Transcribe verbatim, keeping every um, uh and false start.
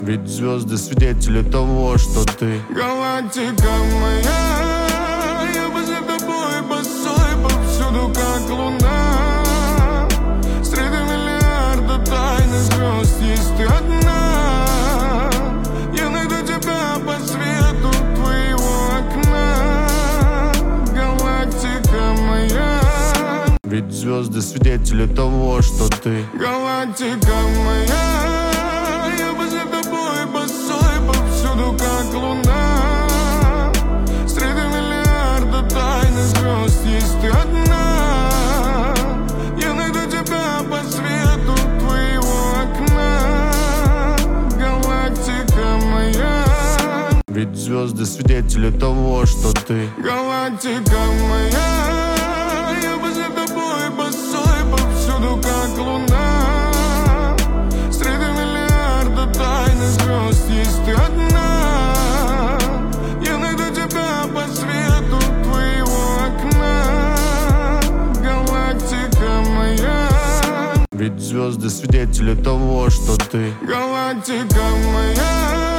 Ведь звезды свидетели того, что ты галактика моя. Я бы за тобой босой повсюду, как луна. Среди миллиарда тайных звезд есть ты одна. Я найду тебя по свету твоего окна. Галактика моя. Ведь звезды свидетели того, что ты галактика моя. Я бы за тобой босой повсюду, как луна. Среди миллиарда тайных звезд есть ты одна. Я найду тебя по свету твоего окна. Галактика моя. Ведь звезды свидетели того, что ты галактика моя. Я бы за тобой босой повсюду, как луна. Среди миллиарда тайных звезд есть ты одна. Я найду тебя по свету твоего окна. Галактика моя. Ведь звезды свидетели того, что ты галактика моя.